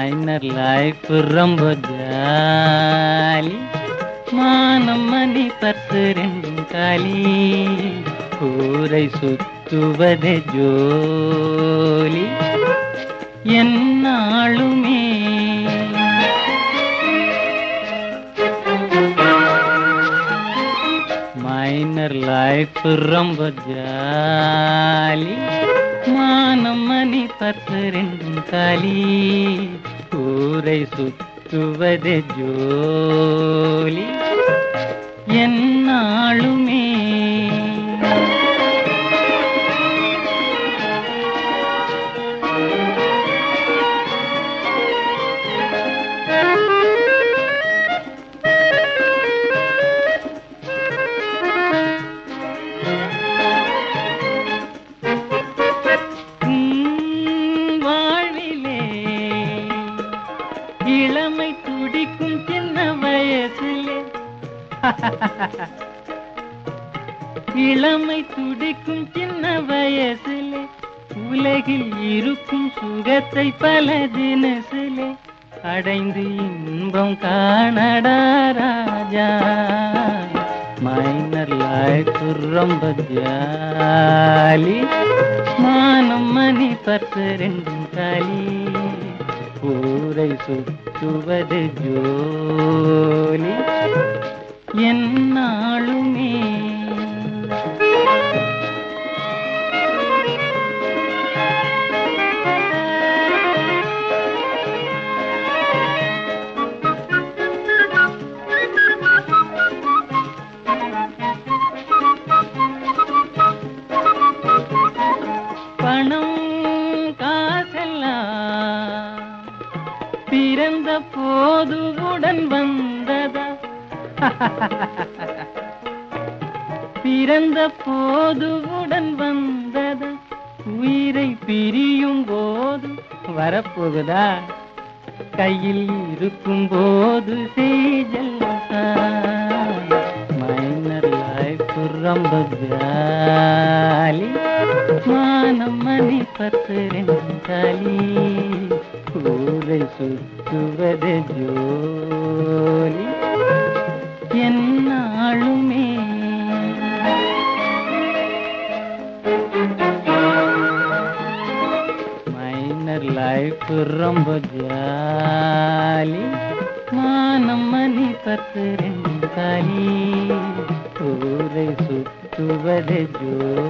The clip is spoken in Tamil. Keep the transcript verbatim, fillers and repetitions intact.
மைனர் லைஃப் ரொம்ப ஜாலி. மானம் மணி பத்து ரெண்டும் காலி. கூரை சுத்துவதே ஜோலி என்னாளுமே. மைனர் லைஃப் ரொம்ப ஜாலி. மானம் மணி பத்து ரெண்டும் காலி. கூரை சுத்துவதே ஜோலி என்னாளுமே. இளமை துடிக்கும் சின்ன வயசிலே இளமை துடிக்கும் சின்ன வயசிலே உலகில் இருக்கும் சுகத்தை பல தினசிலே அடைந்து இன்பம் காணடா ராஜா. மைனர் லைஃப் ரொம்ப ஜாலி. மானம் மணி பத்து ரெண்டும் காலி. கூரை சுத்துவது ஜோலி என்னாளுமே. பணம் காசெல்லாம் பிறந்த போது உடன் வந்ததா? பிறந்த போது உடன் வந்ததா? உயிரை பிரியும் போது வரப்போகுதா? கையில் இருக்கும் போது செய்ஜல்சா. மைனர் லைஃப் ரொம்ப ஜாலி. மானம் மணி பத்து ரெண்டும் காலி. கூரை சுத்துவது ஜோலி என்னாளுமே. மைனர் லைஃப் ரொம்ப ஜாலி. மானம் மணி பத்து ரெண்டும் காலி. கூரை சுத்துவது ஜோலி